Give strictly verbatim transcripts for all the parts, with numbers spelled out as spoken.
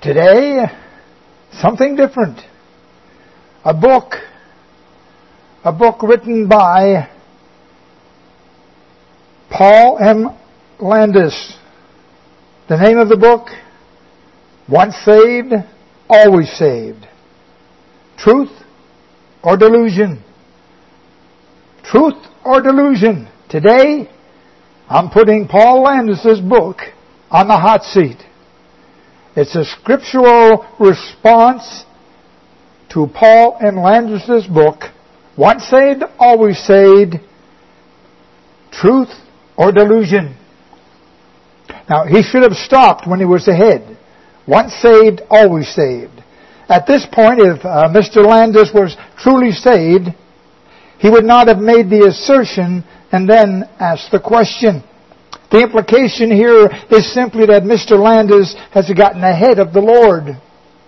Today, something different. A book, a book written by Paul M. Landis. The name of the book, Once Saved, Always Saved. Truth or Delusion? Truth or Delusion? Today, I'm putting Paul Landis' book on the hot seat. It's a scriptural response to Paul M. Landis' book, Once Saved, Always Saved, Truth or Delusion. Now, he should have stopped when he was ahead. Once saved, always saved. At this point, if uh, Mister Landis was truly saved, he would not have made the assertion and then asked the question. The implication here is simply that Mister Landis has gotten ahead of the Lord.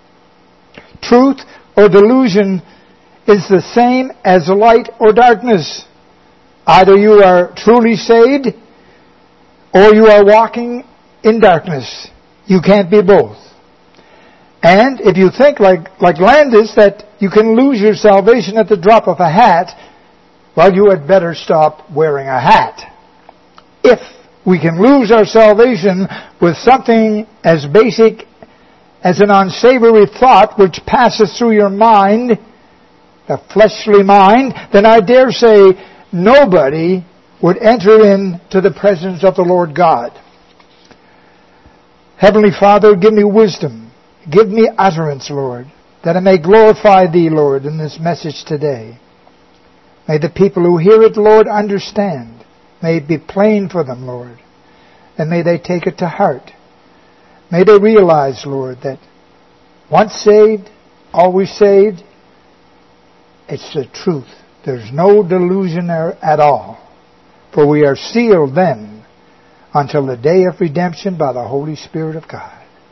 Truth or delusion is the same as light or darkness. Either you are truly saved or you are walking in darkness. You can't be both. And if you think like, like Landis that you can lose your salvation at the drop of a hat, well, you had better stop wearing a hat. If we can lose our salvation with something as basic as an unsavory thought which passes through your mind, a fleshly mind, then I dare say nobody would enter into the presence of the Lord God. Heavenly Father, give me wisdom. Give me utterance, Lord, that I may glorify Thee, Lord, in this message today. May the people who hear it, Lord, understand. May it be plain for them, Lord, and may they take it to heart. May they realize, Lord, that once saved, always saved, it's the truth. There's no delusion there at all. For we are sealed then until the day of redemption by the Holy Spirit of God.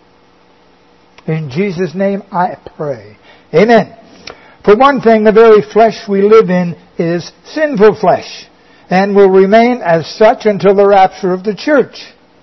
In Jesus' name I pray. Amen. For one thing, the very flesh we live in is sinful flesh, and will remain as such until the rapture of the church.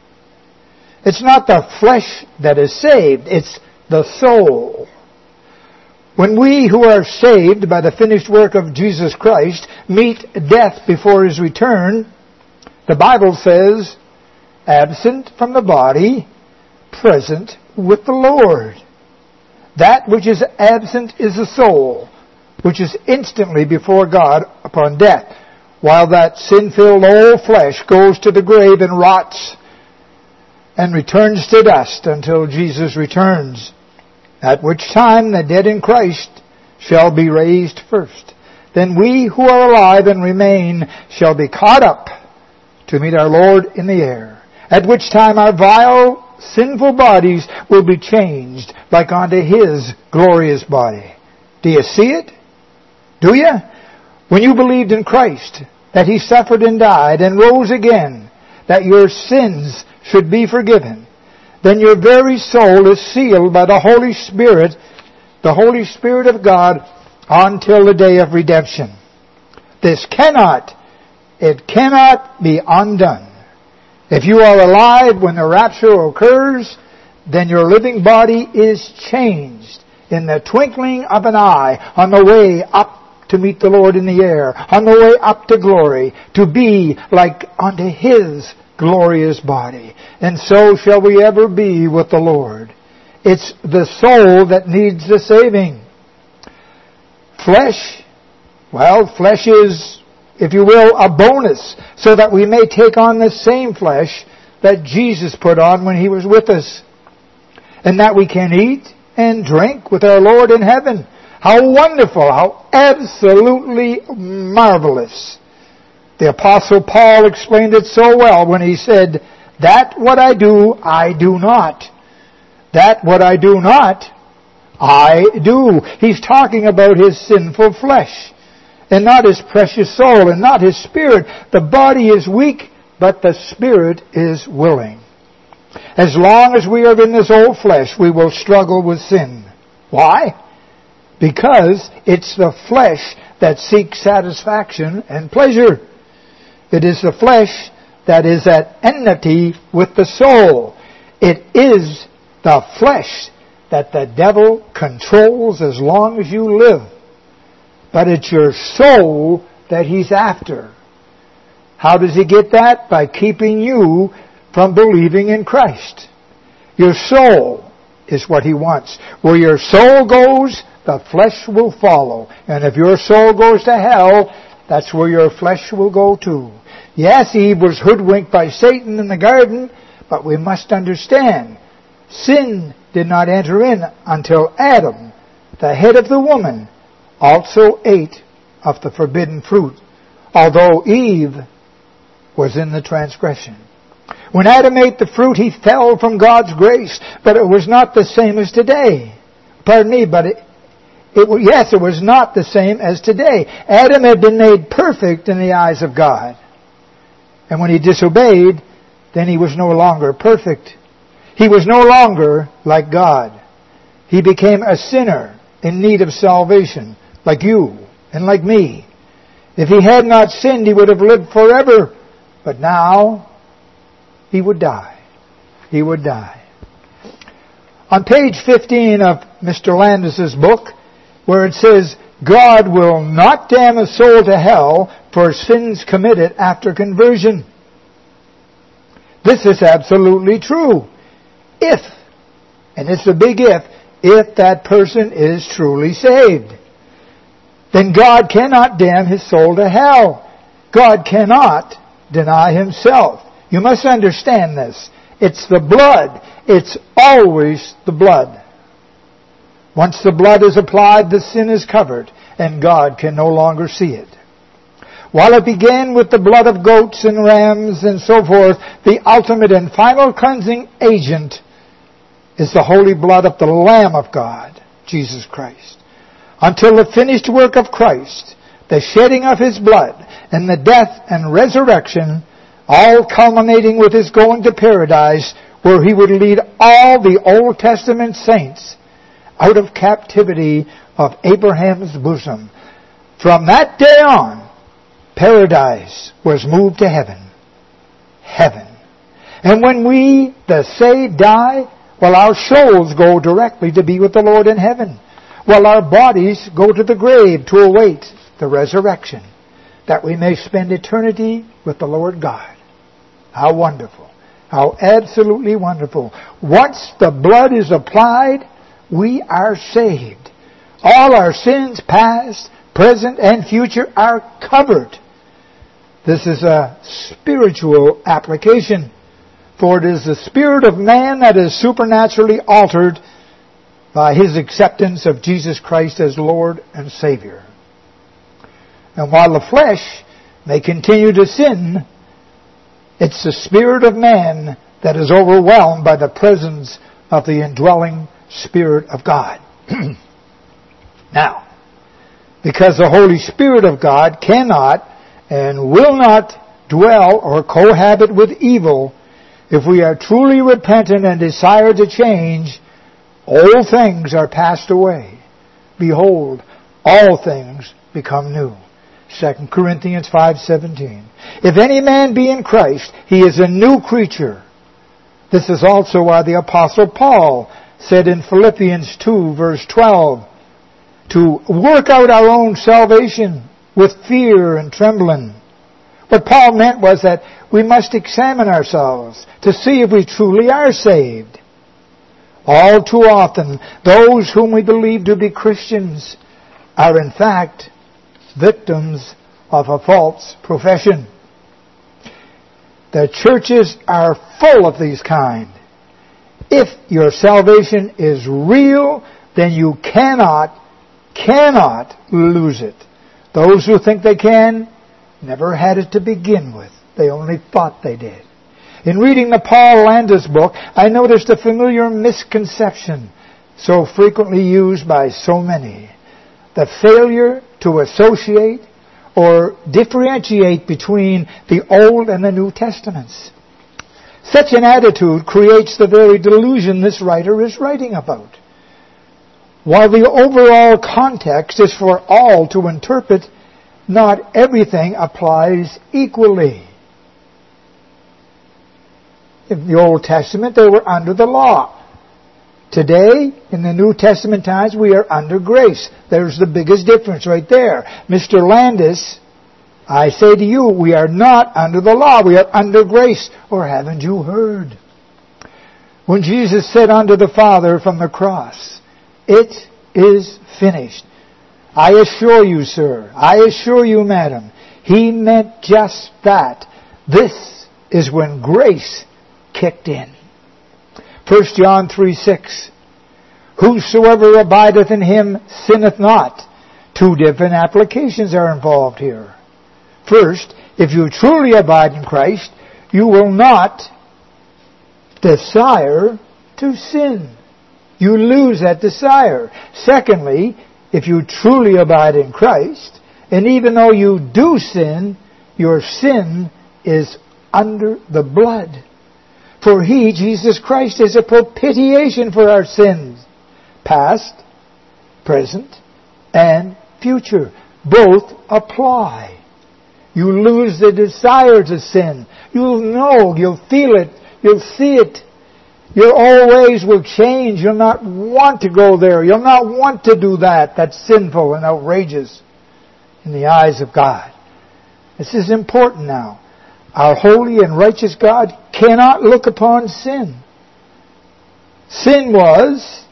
It's not the flesh that is saved, it's the soul. When we who are saved by the finished work of Jesus Christ meet death before His return, the Bible says, absent from the body, present with the Lord. That which is absent is the soul, which is instantly before God upon death, while that sin-filled old flesh goes to the grave and rots and returns to dust until Jesus returns, at which time the dead in Christ shall be raised first. Then we who are alive and remain shall be caught up to meet our Lord in the air, at which time our vile, sinful bodies will be changed like unto His glorious body. Do you see it? Do you? When you believed in Christ, that He suffered and died and rose again, that your sins should be forgiven, then your very soul is sealed by the Holy Spirit, the Holy Spirit of God, until the day of redemption. This cannot, it cannot be undone. If you are alive when the rapture occurs, then your living body is changed in the twinkling of an eye on the way up to meet the Lord in the air, on the way up to glory, to be like unto His glorious body. And so shall we ever be with the Lord. It's the soul that needs the saving. Flesh, well, flesh is, if you will, a bonus, so that we may take on the same flesh that Jesus put on when He was with us, and that we can eat and drink with our Lord in heaven. How wonderful, how absolutely marvelous. The Apostle Paul explained it so well when he said, that what I do, I do not. That what I do not, I do. He's talking about his sinful flesh, and not his precious soul, and not his spirit. The body is weak, but the spirit is willing. As long as we are in this old flesh, we will struggle with sin. Why? Because it's the flesh that seeks satisfaction and pleasure. It is the flesh that is at enmity with the soul. It is the flesh that the devil controls as long as you live. But it's your soul that he's after. How does he get that? By keeping you from believing in Christ. Your soul is what he wants. Where your soul goes, the flesh will follow. And if your soul goes to hell, that's where your flesh will go too. Yes, Eve was hoodwinked by Satan in the garden, but we must understand, sin did not enter in until Adam, the head of the woman, also ate of the forbidden fruit, although Eve was in the transgression. When Adam ate the fruit, he fell from God's grace, but it was not the same as today. Pardon me, but it, it yes, it was not the same as today. Adam had been made perfect in the eyes of God. And when he disobeyed, then he was no longer perfect. He was no longer like God. He became a sinner in need of salvation, like you and like me. If he had not sinned, he would have lived forever. But now, he would die. He would die. On page fifteen of Mister Landis's book, where it says, God will not damn a soul to hell for sins committed after conversion. This is absolutely true. If, and it's a big if, if that person is truly saved. Then God cannot damn his soul to hell. God cannot deny himself. You must understand this. It's the blood. It's always the blood. Once the blood is applied, the sin is covered, and God can no longer see it. While it began with the blood of goats and rams and so forth, the ultimate and final cleansing agent is the holy blood of the Lamb of God, Jesus Christ. Until the finished work of Christ, the shedding of his blood, and the death and resurrection, all culminating with his going to paradise, where he would lead all the Old Testament saints out of captivity of Abraham's bosom. From that day on, paradise was moved to heaven. Heaven. And when we, the saved, die, well, our souls go directly to be with the Lord in heaven, while our bodies go to the grave to await the resurrection, that we may spend eternity with the Lord God. How wonderful. How absolutely wonderful. Once the blood is applied, we are saved. All our sins, past, present, and future, are covered. This is a spiritual application, for it is the spirit of man that is supernaturally altered by his acceptance of Jesus Christ as Lord and Savior. And while the flesh may continue to sin, it's the spirit of man that is overwhelmed by the presence of the indwelling Spirit of God. Now, because the Holy Spirit of God cannot and will not dwell or cohabit with evil, if we are truly repentant and desire to change, old things are passed away. Behold, all things become new. Second Corinthians five seventeen. If any man be in Christ, he is a new creature. This is also why the Apostle Paul said in Philippians two verse twelve, to work out our own salvation with fear and trembling. What Paul meant was that we must examine ourselves to see if we truly are saved. All too often, those whom we believe to be Christians are in fact victims of a false profession. The churches are full of these kind. If your salvation is real, then you cannot, cannot lose it. Those who think they can, never had it to begin with. They only thought they did. In reading the Paul Landis book, I noticed a familiar misconception so frequently used by so many. The failure to associate or differentiate between the Old and the New Testaments. Such an attitude creates the very delusion this writer is writing about. While the overall context is for all to interpret, not everything applies equally. In the Old Testament, they were under the law. Today, in the New Testament times, we are under grace. There's the biggest difference right there. Mister Landis, I say to you, we are not under the law. We are under grace. Or haven't you heard? When Jesus said unto the Father from the cross, it is finished. I assure you, sir, I assure you, madam, He meant just that. This is when grace kicked in. First John three six. Whosoever abideth in Him sinneth not. Two different applications are involved here. First, if you truly abide in Christ, you will not desire to sin. You lose that desire. Secondly, if you truly abide in Christ, and even though you do sin, your sin is under the blood. For He, Jesus Christ, is a propitiation for our sins, past, present, and future. Both apply. You lose the desire to sin. You'll know, you'll feel it, you'll see it. Your old ways will change. You'll not want to go there. You'll not want to do that. That's sinful and outrageous in the eyes of God. This is important now. Our holy and righteous God cannot look upon sin. Sin was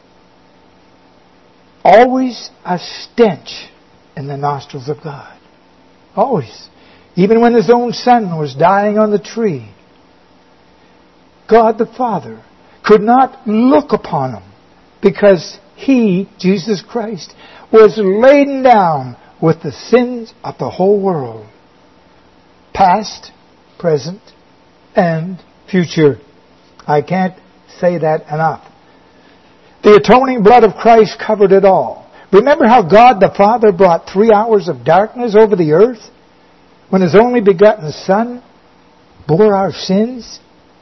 always a stench in the nostrils of God. Always. Even when His own Son was dying on the tree, God the Father could not look upon Him because He, Jesus Christ, was laden down with the sins of the whole world. Past, present, and future. I can't say that enough. The atoning blood of Christ covered it all. Remember how God the Father brought three hours of darkness over the earth when His only begotten Son bore our sins?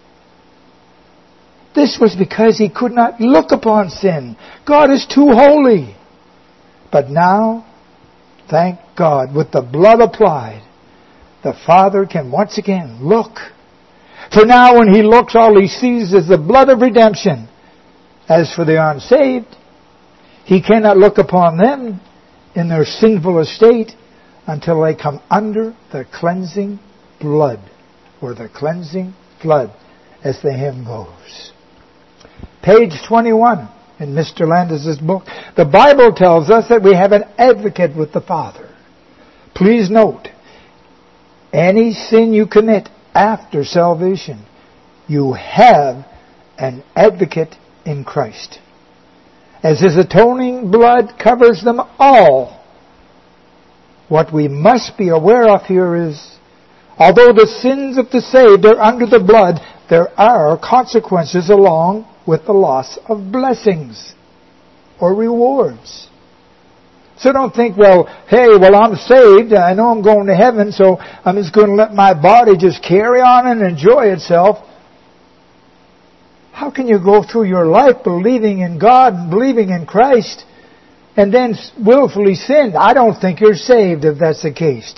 This was because He could not look upon sin. God is too holy. But now, thank God, with the blood applied, the Father can once again look. For now when He looks, all He sees is the blood of redemption. As for the unsaved, He cannot look upon them in their sinful estate until they come under the cleansing blood, or the cleansing flood, as the hymn goes. Page twenty-one in Mister Landis' book. The Bible tells us that we have an advocate with the Father. Please note, any sin you commit after salvation, you have an advocate in Christ. As His atoning blood covers them all, what we must be aware of here is, although the sins of the saved are under the blood, there are consequences along with the loss of blessings or rewards. So don't think, well, hey, well, I'm saved. I know I'm going to heaven, so I'm just going to let my body just carry on and enjoy itself. How can you go through your life believing in God and believing in Christ and then willfully sin? I don't think you're saved if that's the case.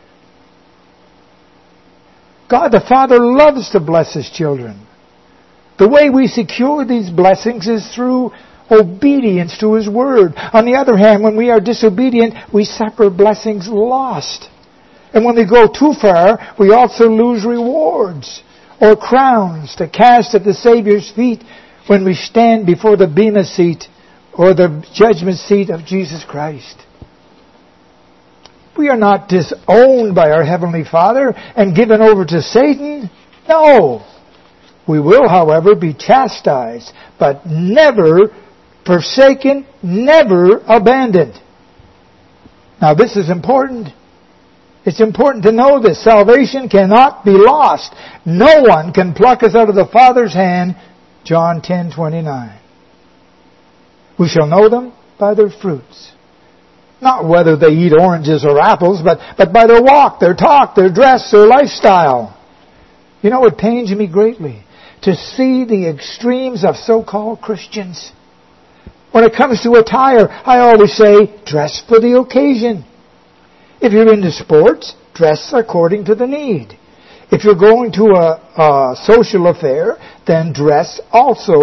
God the Father loves to bless His children. The way we secure these blessings is through obedience to His Word. On the other hand, when we are disobedient, we suffer blessings lost. And when we go too far, we also lose rewards or crowns to cast at the Savior's feet when we stand before the Bema seat or the judgment seat of Jesus Christ. We are not disowned by our Heavenly Father and given over to Satan. No. We will, however, be chastised, but never forsaken, never abandoned. Now this is important. It's important to know this. Salvation cannot be lost. No one can pluck us out of the Father's hand. John ten twenty-nine. We shall know them by their fruits. Not whether they eat oranges or apples, but, but by their walk, their talk, their dress, their lifestyle. You know, it pains me greatly to see the extremes of so-called Christians. When it comes to attire, I always say, dress for the occasion. If you're into sports, dress according to the need. If you're going to a, a social affair, then dress also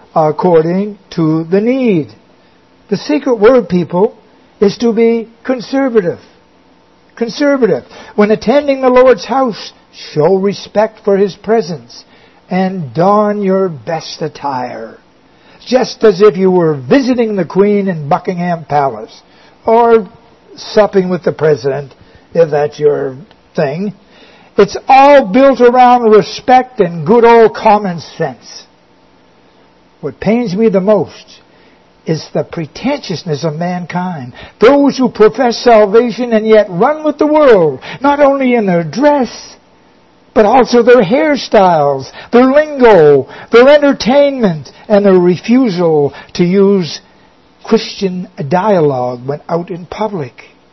according to the need. The secret word, people, is to be conservative. Conservative. When attending the Lord's house, show respect for His presence and don your best attire, just as if you were visiting the Queen in Buckingham Palace or supping with the President, if that's your thing. It's all built around respect and good old common sense. What pains me the most is the pretentiousness of mankind. Those who profess salvation and yet run with the world, not only in their dress, but also their hairstyles, their lingo, their entertainment, and their refusal to use Christian dialogue when out in public.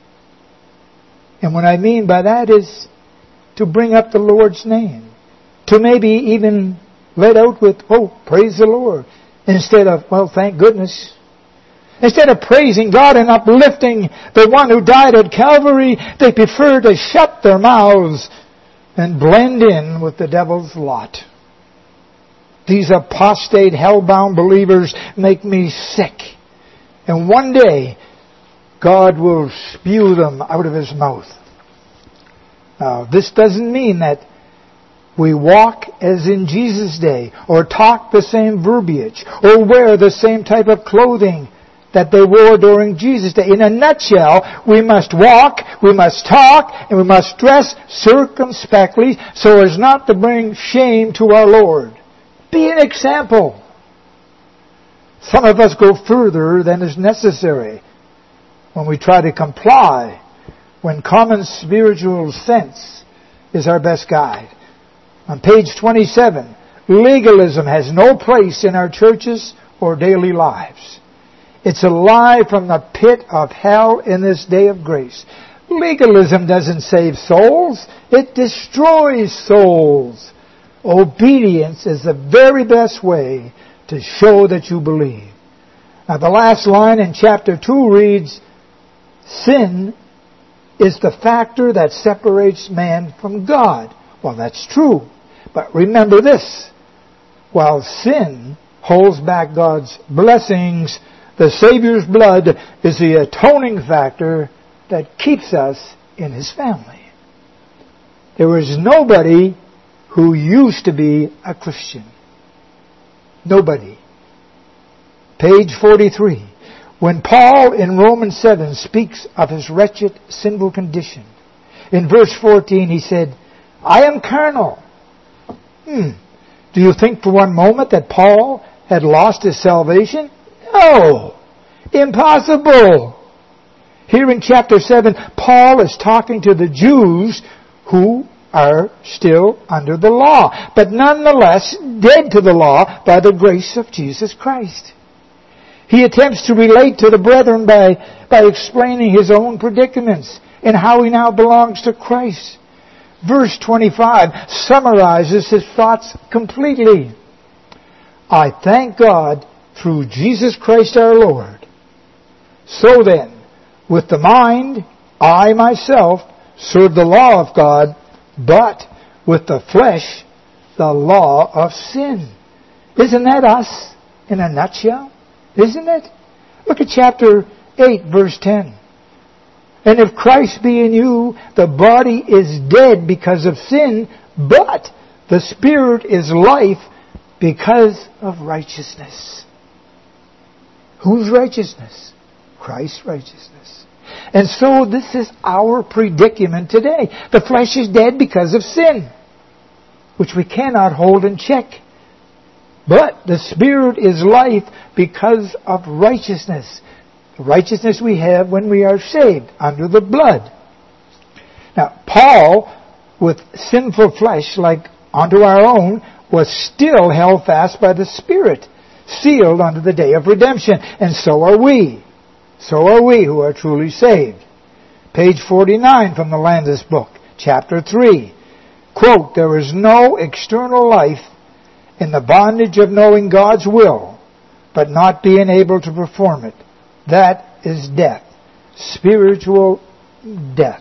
And what I mean by that is to bring up the Lord's name, to maybe even let out with, oh, praise the Lord, instead of, well, thank goodness. Instead of praising God and uplifting the one who died at Calvary, they prefer to shut their mouths and blend in with the devil's lot. These apostate, hell-bound believers make me sick. And one day, God will spew them out of His mouth. Now, this doesn't mean that we walk as in Jesus' day, or talk the same verbiage, or wear the same type of clothing that they wore during Jesus' day. In a nutshell, we must walk, we must talk, and we must dress circumspectly so as not to bring shame to our Lord. Be an example. Some of us go further than is necessary when we try to comply, when common spiritual sense is our best guide. On page twenty-seven, legalism has no place in our churches or daily lives. It's a lie from the pit of hell in this day of grace. Legalism doesn't save souls. It destroys souls. Obedience is the very best way to show that you believe. Now the last line in chapter two reads, sin is the factor that separates man from God. Well, that's true. But remember this. While sin holds back God's blessings, the Savior's blood is the atoning factor that keeps us in His family. There was nobody who used to be a Christian. Nobody. Page forty-three. When Paul in Romans seven speaks of his wretched, sinful condition, in verse fourteen he said, I am carnal. Hmm. Do you think for one moment that Paul had lost his salvation? No. Impossible. Here in chapter seven, Paul is talking to the Jews who are still under the law, but nonetheless dead to the law by the grace of Jesus Christ. He attempts to relate to the brethren by, by explaining his own predicaments and how he now belongs to Christ. Verse twenty-five summarizes his thoughts completely. I thank God through Jesus Christ our Lord. So then, with the mind, I myself serve the law of God, but with the flesh, the law of sin. Isn't that us in a nutshell? Isn't it? Look at chapter eight, verse ten. And if Christ be in you, the body is dead because of sin, but the Spirit is life because of righteousness. Whose righteousness? Christ's righteousness. And so this is our predicament today. The flesh is dead because of sin, which we cannot hold in check. But the Spirit is life because of righteousness. The righteousness we have when we are saved under the blood. Now, Paul, with sinful flesh like unto our own, was still held fast by the Spirit, sealed unto the day of redemption. And so are we. So are we who are truly saved. Page forty-nine from the Landis book, chapter three. Quote, there is no external life in the bondage of knowing God's will, but not being able to perform it. That is death. Spiritual death.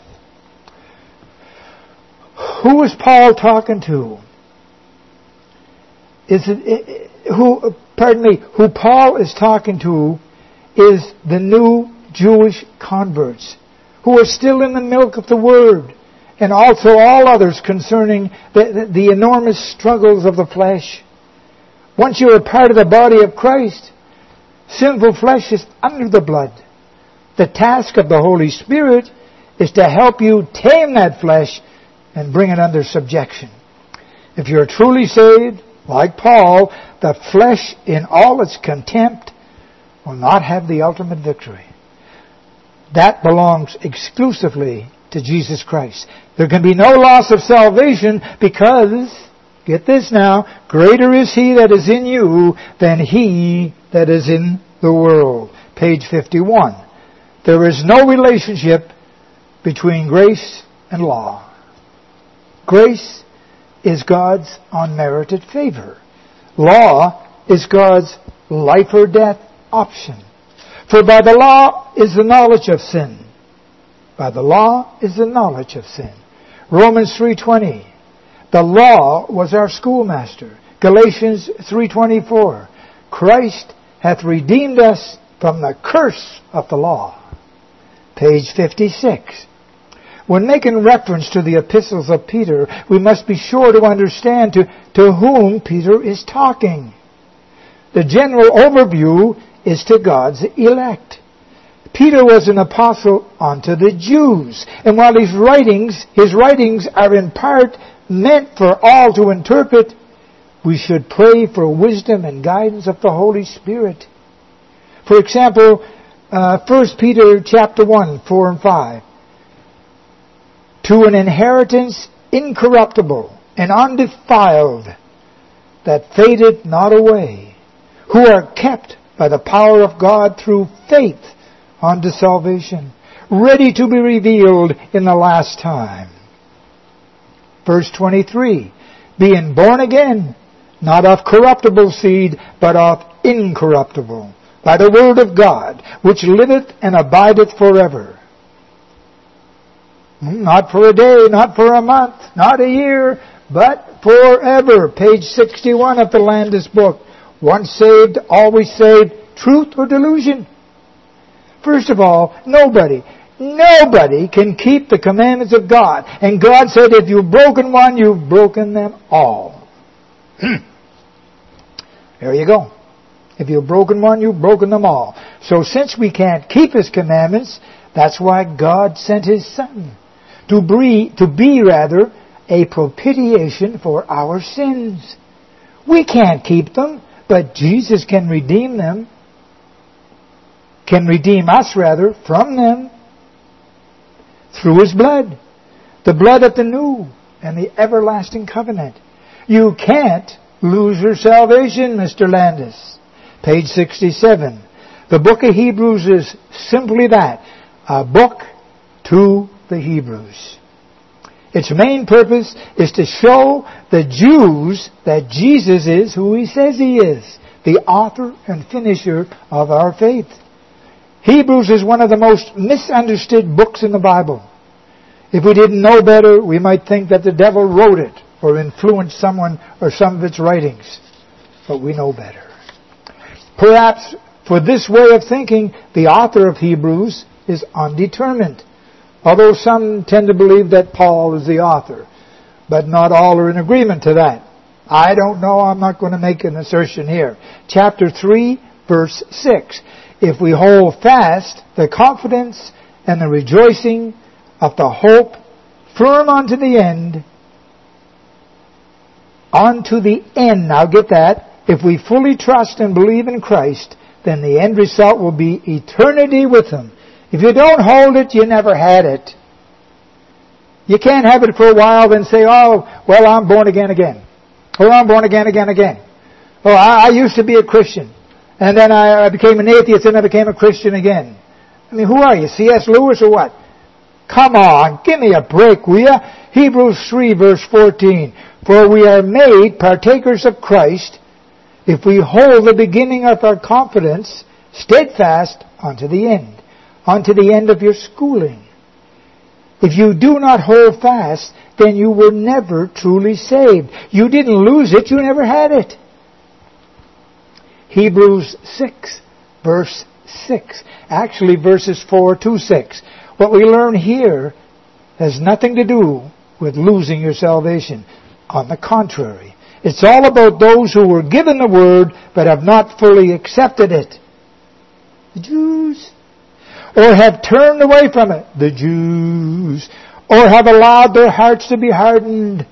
Who is Paul talking to? Is it, who, pardon me, who Paul is talking to is the new Jewish converts who are still in the milk of the Word, and also all others concerning the, the, the enormous struggles of the flesh. Once you are part of the body of Christ, sinful flesh is under the blood. The task of the Holy Spirit is to help you tame that flesh and bring it under subjection. If you're truly saved, like Paul, the flesh in all its contempt will not have the ultimate victory. That belongs exclusively to Jesus Christ. There can be no loss of salvation because, get this now, greater is He that is in you than he that is in the world. Page fifty-one. There is no relationship between grace and law. Grace is God's unmerited favor. Law is God's life or death option. For by the law is the knowledge of sin. By the law is the knowledge of sin. Romans three twenty. The law was our schoolmaster. Galatians three twenty-four. Christ hath redeemed us from the curse of the law. Page fifty-six. When making reference to the epistles of Peter, we must be sure to understand to, to whom Peter is talking. The general overview is to God's elect. Peter was an apostle unto the Jews, and while his writings, his writings are in part meant for all to interpret, we should pray for wisdom and guidance of the Holy Spirit. For example, uh, First Peter chapter one, four and five. To an inheritance incorruptible and undefiled, that fadeth not away, who are kept by the power of God through faith unto salvation, ready to be revealed in the last time. Verse twenty-three, being born again, not of corruptible seed, but of incorruptible, by the word of God, which liveth and abideth forever. Not for a day, not for a month, not a year, but forever. Page sixty-one of the Landis book. Once saved, always saved. Truth or delusion? First of all, nobody, nobody can keep the commandments of God. And God said, if you've broken one, you've broken them all. There you go. If you've broken one, you've broken them all. So since we can't keep His commandments, that's why God sent His Son. To be, to be rather, a propitiation for our sins. We can't keep them, but Jesus can redeem them. Can redeem us, rather, from them. Through His blood. The blood of the new and the everlasting covenant. You can't lose your salvation, Mister Landis. Page sixty-seven. The book of Hebrews is simply that. A book to the Hebrews. Its main purpose is to show the Jews that Jesus is who He says He is, the author and finisher of our faith. Hebrews is one of the most misunderstood books in the Bible. If we didn't know better, we might think that the devil wrote it or influenced someone or some of its writings. But we know better. Perhaps for this way of thinking, the author of Hebrews is undetermined. Although some tend to believe that Paul is the author. But not all are in agreement to that. I don't know. I'm not going to make an assertion here. Chapter three, verse six. If we hold fast the confidence and the rejoicing of the hope firm unto the end, unto the end, now get that, if we fully trust and believe in Christ, then the end result will be eternity with Him. If you don't hold it, you never had it. You can't have it for a while, then say, oh, well, I'm born again again. Or I'm born again again again. Oh, I, I used to be a Christian. And then I, I became an atheist and I became a Christian again. I mean, who are you, C S Lewis or what? Come on, give me a break, will you? Hebrews three, verse fourteen. For we are made partakers of Christ if we hold the beginning of our confidence steadfast unto the end. Unto the end of your schooling. If you do not hold fast, then you were never truly saved. You didn't lose it, you never had it. Hebrews six, verse six. Actually, verses four to six. What we learn here has nothing to do with losing your salvation. On the contrary, it's all about those who were given the Word but have not fully accepted it. The Jews. Or have turned away from it. The Jews. Or have allowed their hearts to be hardened.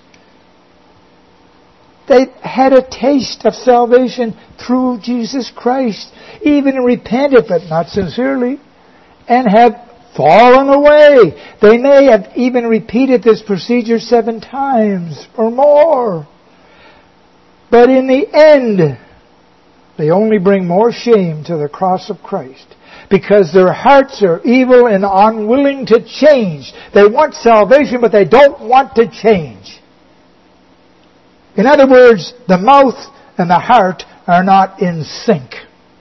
They had a taste of salvation through Jesus Christ. Even repented, but not sincerely. And have fallen away. They may have even repeated this procedure seven times or more. But in the end, they only bring more shame to the cross of Christ. Because their hearts are evil and unwilling to change. They want salvation, but they don't want to change. In other words, the mouth and the heart are not in sync.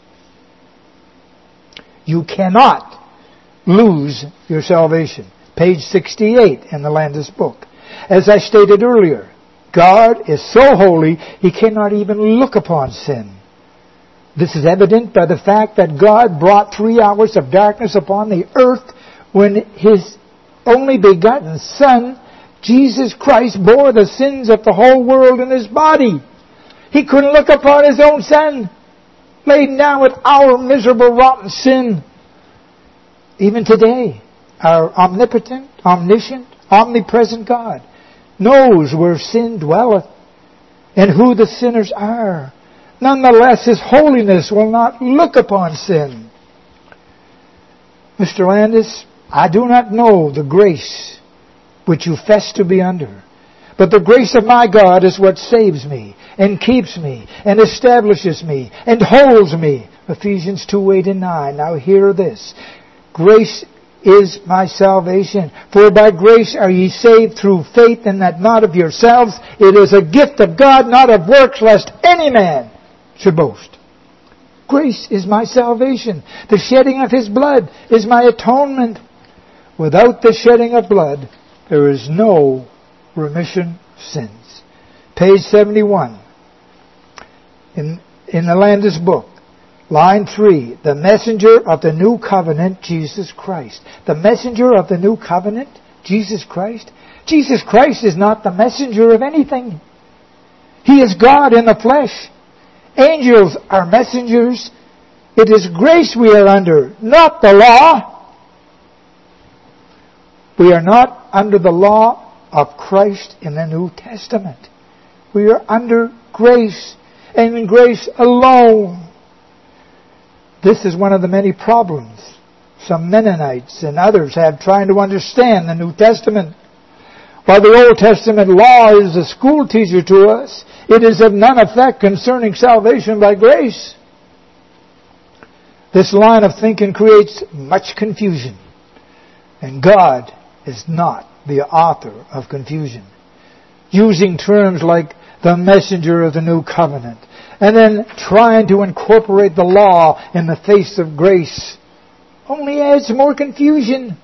You cannot lose your salvation. Page sixty-eight in the Landis book. As I stated earlier, God is so holy, He cannot even look upon sin. This is evident by the fact that God brought three hours of darkness upon the earth when His only begotten Son, Jesus Christ, bore the sins of the whole world in His body. He couldn't look upon His own Son, laden down with our miserable, rotten sin. Even today, our omnipotent, omniscient, omnipresent God knows where sin dwelleth and who the sinners are. Nonetheless, His holiness will not look upon sin. Mister Landis, I do not know the grace which you fess to be under, but the grace of my God is what saves me and keeps me and establishes me and holds me. Ephesians two, eight and nine. Now hear this. Grace is my salvation. For by grace are ye saved through faith, and that not of yourselves. It is a gift of God, not of works, lest any man should boast. Grace is my salvation. The shedding of His blood is my atonement. Without the shedding of blood, there is no remission of sins. Page seventy-one. In, in the Landis book. Line three. The messenger of the new covenant, Jesus Christ. The messenger of the new covenant, Jesus Christ. Jesus Christ is not the messenger of anything. He is God in the flesh. Angels are messengers. It is grace we are under, not the law. We are not under the law of Christ in the New Testament. We are under grace, and in grace alone. This is one of the many problems some Mennonites and others have trying to understand the New Testament. While the Old Testament law is a school teacher to us, it is of none effect concerning salvation by grace. This line of thinking creates much confusion. And God is not the author of confusion. Using terms like the messenger of the new covenant, and then trying to incorporate the law in the face of grace, only adds more confusion.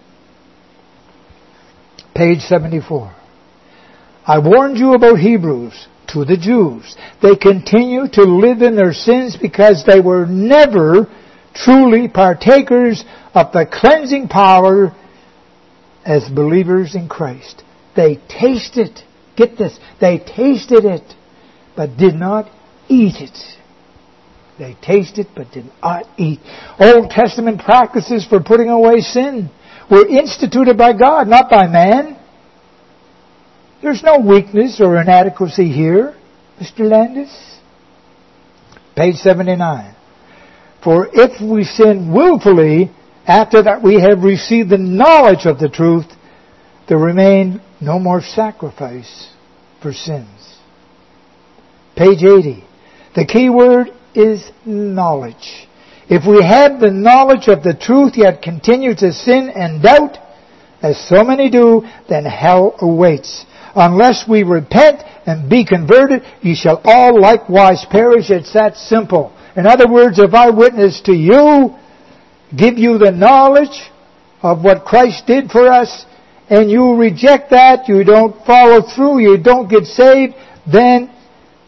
Page seventy-four. I warned you about Hebrews to the Jews. They continue to live in their sins because they were never truly partakers of the cleansing power as believers in Christ. They tasted, get this, they tasted it, but did not eat it. They tasted but did not eat. Old Testament practices for putting away sin were instituted by God, not by man. There's no weakness or inadequacy here, Mister Landis. Page seventy-nine. For if we sin willfully, after that we have received the knowledge of the truth, there remain no more sacrifice for sins. Page eighty. The key word is knowledge. If we have the knowledge of the truth yet continue to sin and doubt, as so many do, then hell awaits. Unless we repent and be converted, ye shall all likewise perish. It's that simple. In other words, if I witness to you, give you the knowledge of what Christ did for us, and you reject that, you don't follow through, you don't get saved, then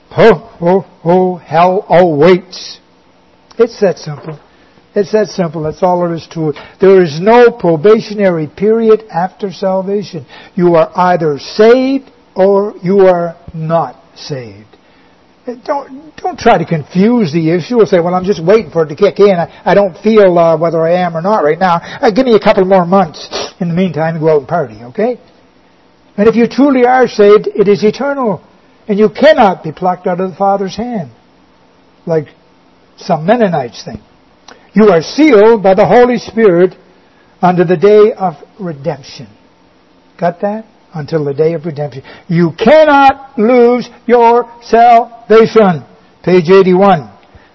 oh, oh, oh, hell awaits. It's that simple. It's that simple. That's all there is to it. There is no probationary period after salvation. You are either saved or you are not saved. Don't don't try to confuse the issue or say, well, I'm just waiting for it to kick in. I, I don't feel uh, whether I am or not right now. Uh, give me a couple more months in the meantime to go out and party, okay? And if you truly are saved, it is eternal. And you cannot be plucked out of the Father's hand, like some Mennonites think. You are sealed by the Holy Spirit unto the day of redemption. Got that? Until the day of redemption. You cannot lose your salvation. Page eighty-one.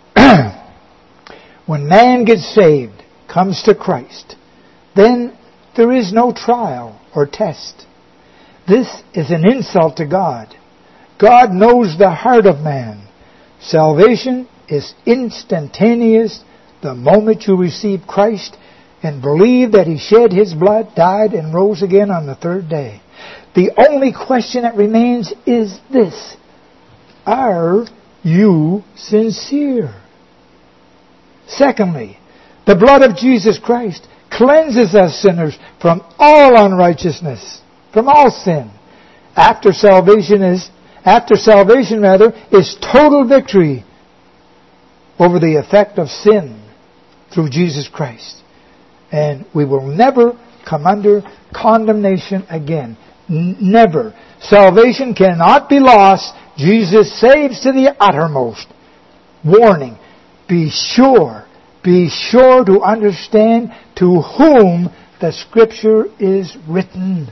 When man gets saved, comes to Christ, then there is no trial or test. This is an insult to God. God knows the heart of man. Salvation is instantaneous the moment you receive Christ and believe that He shed His blood, died, and rose again on the third day. The only question that remains is this: are you sincere? Secondly, the blood of Jesus Christ cleanses us sinners from all unrighteousness, from all sin. After salvation is, after salvation rather, is total victory over the effect of sin through Jesus Christ. And we will never come under condemnation again. N- never. Salvation cannot be lost. Jesus saves to the uttermost. Warning. Be sure, be sure to understand to whom the Scripture is written.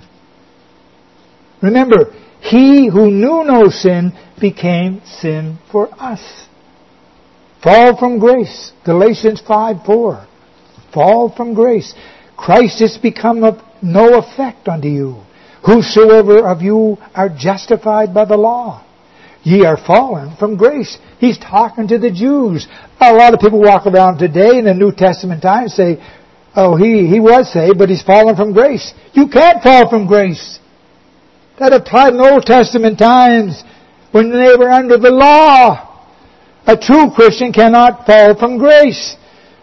Remember, He who knew no sin became sin for us. Fall from grace. Galatians five four. Fall from grace. Christ has become of no effect unto you. Whosoever of you are justified by the law, ye are fallen from grace. He's talking to the Jews. A lot of people walk around today in the New Testament times say, oh, he, he was saved, but he's fallen from grace. You can't fall from grace. That applied in Old Testament times when they were under the law. A true Christian cannot fall from grace.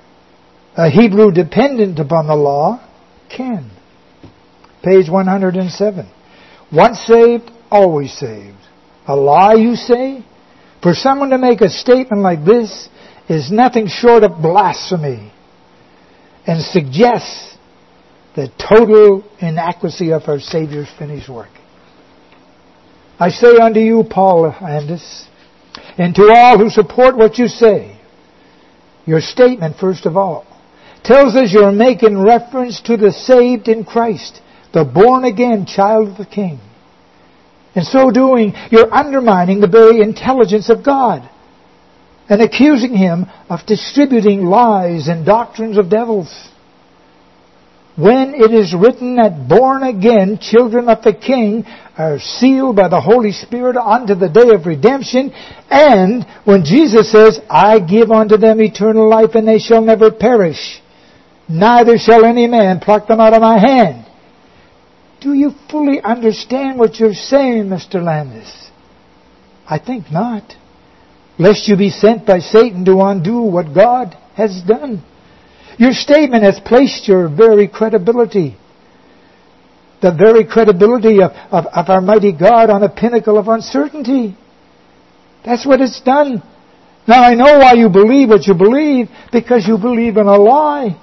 A Hebrew dependent upon the law can. Page one hundred seven. Once saved, always saved. A lie, you say? For someone to make a statement like this is nothing short of blasphemy and suggests the total inadequacy of our Savior's finished work. I say unto you, Paul Landis, and to all who support what you say, your statement, first of all, tells us you're making reference to the saved in Christ, the born-again child of the King. In so doing, you're undermining the very intelligence of God and accusing Him of distributing lies and doctrines of devils. When it is written that born-again children of the King are sealed by the Holy Spirit unto the day of redemption, and when Jesus says, I give unto them eternal life, and they shall never perish, neither shall any man pluck them out of my hand. Do you fully understand what you're saying, Mister Landis? I think not. Lest you be sent by Satan to undo what God has done. Your statement has placed your very credibility, the very credibility of, of, of our mighty God, on a pinnacle of uncertainty. That's what it's done. Now I know why you believe what you believe, because you believe in a lie.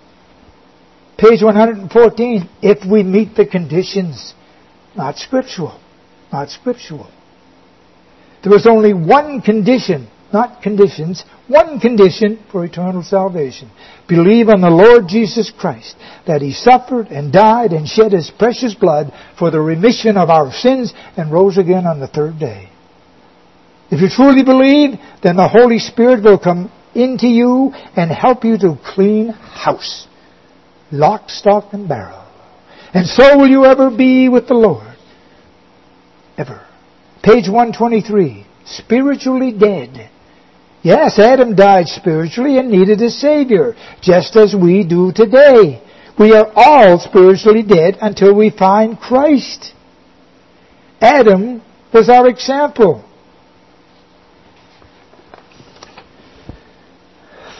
Page one hundred fourteen, if we meet the conditions, not scriptural, not scriptural. There is only one condition, not conditions, one condition for eternal salvation. Believe on the Lord Jesus Christ, that He suffered and died and shed His precious blood for the remission of our sins and rose again on the third day. If you truly believe, then the Holy Spirit will come into you and help you to clean house. Lock, stock, and barrel. And so will you ever be with the Lord. Ever. Page one twenty-three. Spiritually dead. Yes, Adam died spiritually and needed a Savior, just as we do today. We are all spiritually dead until we find Christ. Adam was our example.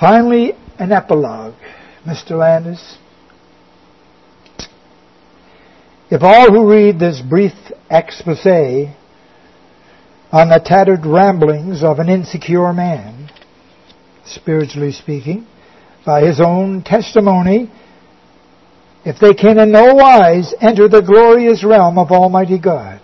Finally, an epilogue. Mister Landis, if all who read this brief expose on the tattered ramblings of an insecure man, spiritually speaking, by his own testimony, if they can in no wise enter the glorious realm of Almighty God,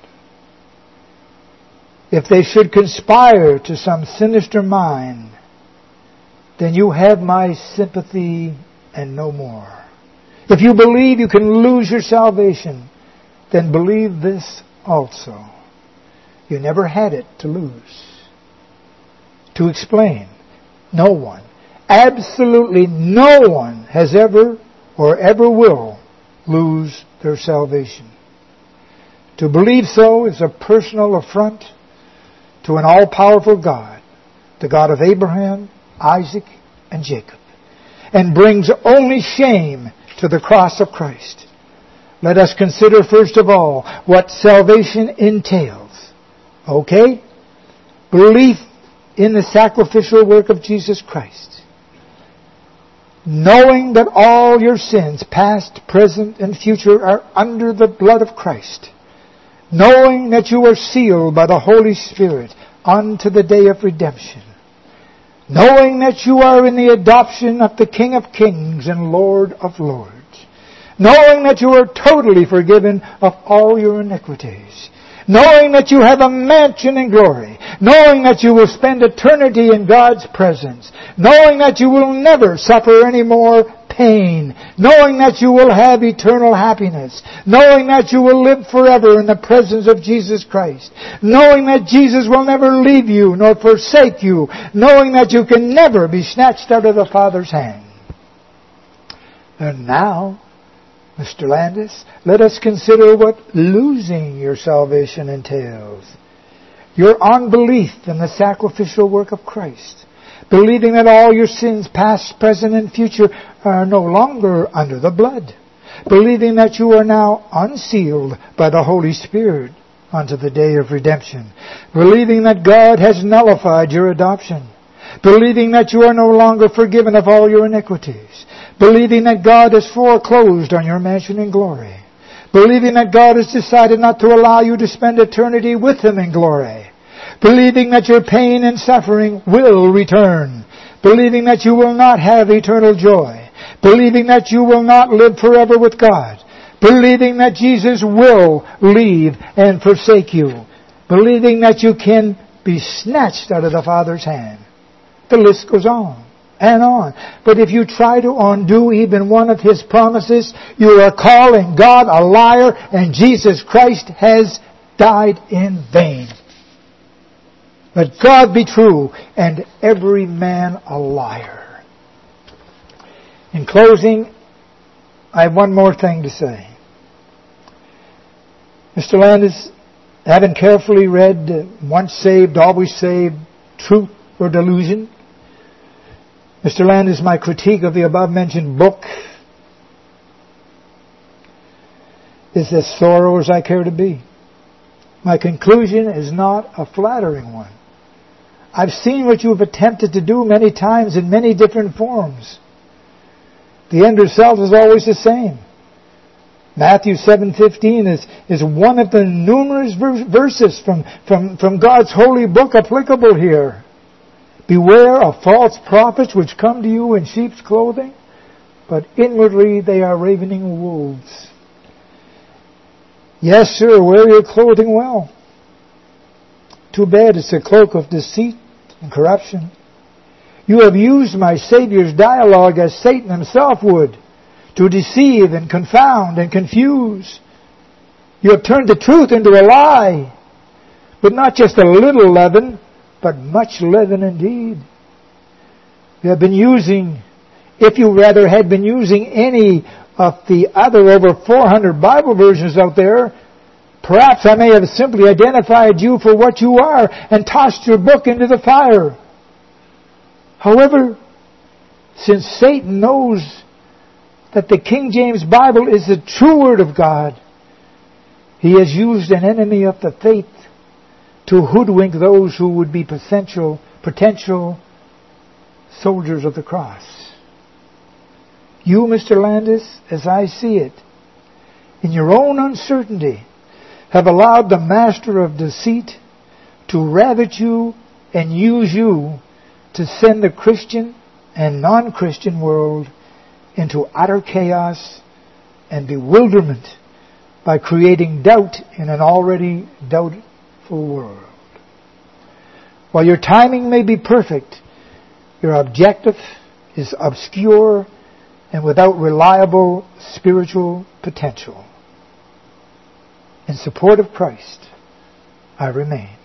if they should conspire to some sinister mind, then you have my sympathy and no more. If you believe you can lose your salvation, then believe this also. You never had it to lose. To explain, no one, absolutely no one has ever or ever will lose their salvation. To believe so is a personal affront to an all-powerful God, the God of Abraham, Isaac, and Jacob, and brings only shame to the cross of Christ. Let us consider first of all what salvation entails. Okay? Belief in the sacrificial work of Jesus Christ. Knowing that all your sins, past, present, and future, are under the blood of Christ. Knowing that you are sealed by the Holy Spirit unto the day of redemption. Knowing that you are in the adoption of the King of Kings and Lord of Lords. Knowing that you are totally forgiven of all your iniquities. Knowing that you have a mansion in glory. Knowing that you will spend eternity in God's presence. Knowing that you will never suffer any more pain. Knowing that you will have eternal happiness. Knowing that you will live forever in the presence of Jesus Christ. Knowing that Jesus will never leave you nor forsake you. Knowing that you can never be snatched out of the Father's hand. And now, Mister Landis, let us consider what losing your salvation entails. Your unbelief in the sacrificial work of Christ. Believing that all your sins, past, present, and future, are no longer under the blood. Believing that you are now unsealed by the Holy Spirit unto the day of redemption. Believing that God has nullified your adoption. Believing that you are no longer forgiven of all your iniquities. Believing that God has foreclosed on your mansion in glory. Believing that God has decided not to allow you to spend eternity with Him in glory. Believing that your pain and suffering will return. Believing that you will not have eternal joy. Believing that you will not live forever with God. Believing that Jesus will leave and forsake you. Believing that you can be snatched out of the Father's hand. The list goes on and on. But if you try to undo even one of His promises, you are calling God a liar, and Jesus Christ has died in vain. Let God be true, and every man a liar. In closing, I have one more thing to say. Mister Landis, having carefully read Once Saved, Always Saved, Truth or Delusion, Mister Landis, my critique of the above-mentioned book is as thorough as I care to be. My conclusion is not a flattering one. I've seen what you have attempted to do many times in many different forms. The end result is always the same. Matthew seven fifteen is, is one of the numerous verses from, from, from God's holy book applicable here. Beware of false prophets which come to you in sheep's clothing, but inwardly they are ravening wolves. Yes, sir, wear your clothing well. Too bad it's a cloak of deceit and corruption. You have used my Savior's dialogue as Satan himself would, to deceive and confound and confuse. You have turned the truth into a lie, but not just a little leaven, but much leaven indeed. You have been using, if you rather had been using any of the other over four hundred Bible versions out there, perhaps I may have simply identified you for what you are and tossed your book into the fire. However, since Satan knows that the King James Bible is the true Word of God, he has used an enemy of the faith to hoodwink those who would be potential, potential soldiers of the cross. You, Mister Landis, as I see it, in your own uncertainty, have allowed the master of deceit to ravage you and use you to send the Christian and non-Christian world into utter chaos and bewilderment by creating doubt in an already doubtful world. While your timing may be perfect, your objective is obscure and without reliable spiritual potential. In support of Christ, I remain.